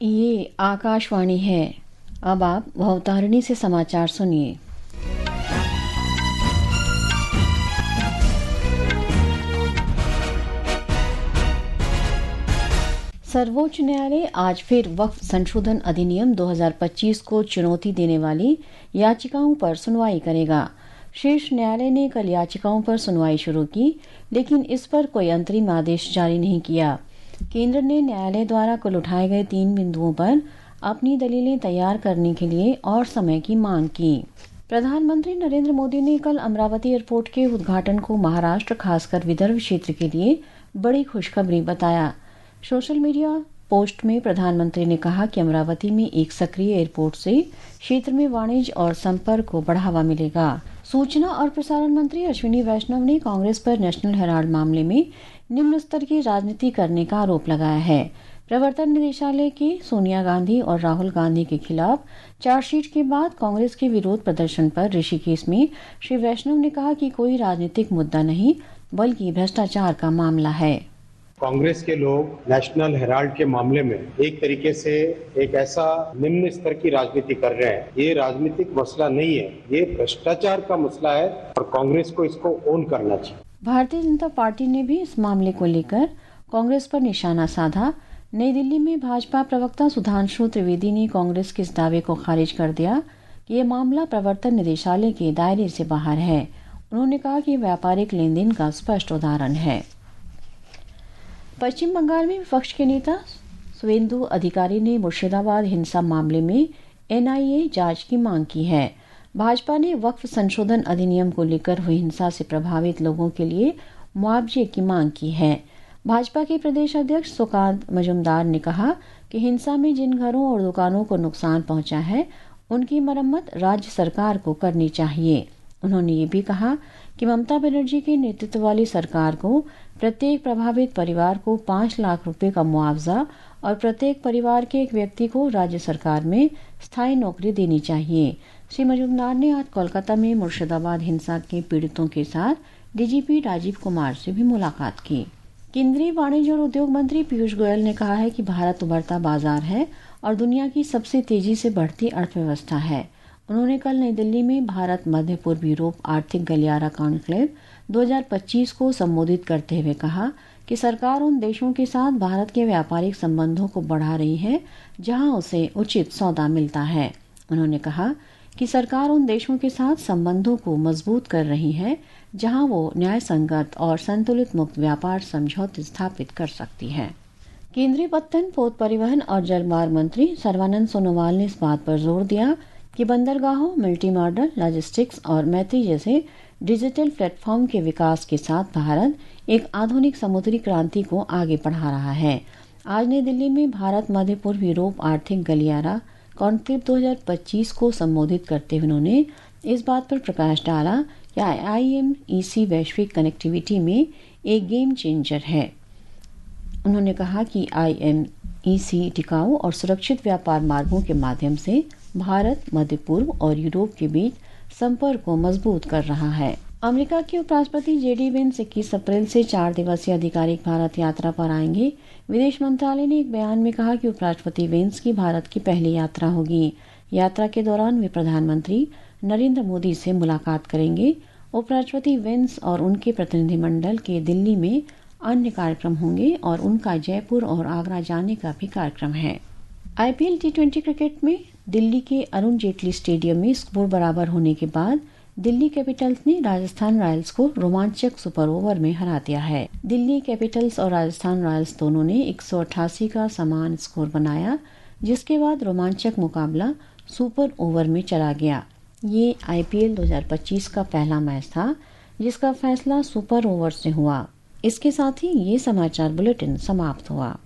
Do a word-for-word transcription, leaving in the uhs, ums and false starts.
ये आकाशवाणी है। अब आप भवतारिणी से समाचार सुनिए। सर्वोच्च न्यायालय आज फिर वक्फ संशोधन अधिनियम दो हज़ार पच्चीस को चुनौती देने वाली याचिकाओं पर सुनवाई करेगा। शीर्ष न्यायालय ने कल याचिकाओं पर सुनवाई शुरू की, लेकिन इस पर कोई अंतरिम आदेश जारी नहीं किया। केंद्र ने न्यायालय द्वारा कल उठाए गए तीन बिंदुओं पर अपनी दलीलें तैयार करने के लिए और समय की मांग की। प्रधानमंत्री नरेंद्र मोदी ने कल अमरावती एयरपोर्ट के उद्घाटन को महाराष्ट्र, खासकर विदर्भ क्षेत्र के लिए बड़ी खुशखबरी बताया। सोशल मीडिया पोस्ट में प्रधानमंत्री ने कहा कि अमरावती में एक सक्रिय एयरपोर्ट से क्षेत्र में वाणिज्य और संपर्क को बढ़ावा मिलेगा। सूचना और प्रसारण मंत्री अश्विनी वैष्णव ने कांग्रेस पर नेशनल हेराल्ड मामले में निम्न स्तर की राजनीति करने का आरोप लगाया है। प्रवर्तन निदेशालय के सोनिया गांधी और राहुल गांधी के खिलाफ चार्जशीट के बाद कांग्रेस के विरोध प्रदर्शन पर ऋषिकेश में श्री वैष्णव ने कहा कि कोई राजनीतिक मुद्दा नहीं, बल्कि भ्रष्टाचार का मामला है। कांग्रेस के लोग नेशनल हेराल्ड के मामले में एक तरीके से एक ऐसा निम्न स्तर की राजनीति कर रहे हैं। ये राजनीतिक मसला नहीं है, ये भ्रष्टाचार का मसला है और कांग्रेस को इसको ओन करना चाहिए। भारतीय जनता पार्टी ने भी इस मामले को लेकर कांग्रेस पर निशाना साधा। नई दिल्ली में भाजपा प्रवक्ता सुधांशु त्रिवेदी ने कांग्रेस के इस दावे को खारिज कर दिया कि ये मामला प्रवर्तन निदेशालय के दायरे से बाहर है। उन्होंने कहा कि व्यापारिक लेन देन का स्पष्ट उदाहरण है। पश्चिम बंगाल में विपक्ष के नेता शुवेंदु अधिकारी ने मुर्शिदाबाद हिंसा मामले में एन आई ए जांच की मांग की है। भाजपा ने वक्फ संशोधन अधिनियम को लेकर हुई हिंसा से प्रभावित लोगों के लिए मुआवजे की मांग की है। भाजपा के प्रदेश अध्यक्ष सुकांत मजूमदार ने कहा कि हिंसा में जिन घरों और दुकानों को नुकसान पहुंचा है, उनकी मरम्मत राज्य सरकार को करनी चाहिए। उन्होंने ये भी कहा कि ममता बनर्जी के नेतृत्व वाली सरकार को प्रत्येक प्रभावित परिवार को पाँच लाख रुपए का मुआवजा और प्रत्येक परिवार के एक व्यक्ति को राज्य सरकार में स्थायी नौकरी देनी चाहिए। श्री मजूमदार ने आज कोलकाता में मुर्शिदाबाद हिंसा के पीड़ितों के साथ D G P Rajiv Kumar से भी मुलाकात की। केंद्रीय वाणिज्य और उद्योग मंत्री पीयूष गोयल ने कहा है कि भारत उभरता बाजार है और दुनिया की सबसे तेजी से बढ़ती अर्थव्यवस्था है। उन्होंने कल नई दिल्ली में भारत मध्य पूर्व यूरोप आर्थिक गलियारा कॉन्क्लेव दो हज़ार पच्चीस को संबोधित करते हुए कहा कि सरकार उन देशों के साथ भारत के व्यापारिक संबंधों को बढ़ा रही है जहां उसे उचित सौदा मिलता है। उन्होंने कहा कि सरकार उन देशों के साथ संबंधों को मजबूत कर रही है जहां वो न्याय संगत और संतुलित मुक्त व्यापार समझौते स्थापित कर सकती है। केंद्रीय पत्तन, पोत परिवहन और जलमार्ग मंत्री सर्बानंद सोनोवाल ने इस बात पर जोर दिया कि बंदरगाहों, मल्टी मॉडल लॉजिस्टिक्स और मैत्री जैसे डिजिटल प्लेटफॉर्म के विकास के साथ भारत एक आधुनिक समुद्री क्रांति को आगे बढ़ा रहा है। आज नई दिल्ली में भारत मध्य पूर्व यूरोप आर्थिक गलियारा कॉन्क्लेव दो हज़ार पच्चीस को संबोधित करते हुए उन्होंने इस बात पर प्रकाश डाला कि आई एम ई सी वैश्विक कनेक्टिविटी में एक गेम चेंजर है। उन्होंने कहा कि आई एम ई सी टिकाऊ और सुरक्षित व्यापार मार्गों के माध्यम से भारत, मध्य पूर्व और यूरोप के बीच संपर्क को मजबूत कर रहा है। अमेरिका के उपराष्ट्रपति जे डी वेंस इक्कीस अप्रैल से चार दिवसीय आधिकारिक भारत यात्रा पर आएंगे। विदेश मंत्रालय ने एक बयान में कहा कि उपराष्ट्रपति वेंस की भारत की पहली यात्रा होगी। यात्रा के दौरान वे प्रधानमंत्री नरेंद्र मोदी से मुलाकात करेंगे। उपराष्ट्रपति वेंस और उनके प्रतिनिधिमंडल के दिल्ली में अन्य कार्यक्रम होंगे और उनका जयपुर और आगरा जाने का भी कार्यक्रम है। I P L T twenty cricket में दिल्ली के अरुण जेटली स्टेडियम में स्कोर बराबर होने के बाद दिल्ली कैपिटल्स ने राजस्थान रॉयल्स को रोमांचक सुपर ओवर में हरा दिया है। दिल्ली कैपिटल्स और राजस्थान रॉयल्स दोनों ने एक सौ अट्ठासी का समान स्कोर बनाया, जिसके बाद रोमांचक मुकाबला सुपर ओवर में चला गया। ये आई पी एल दो हज़ार पच्चीस का पहला मैच था जिसका फैसला सुपर ओवर से हुआ। इसके साथ ही ये समाचार बुलेटिन समाप्त हुआ।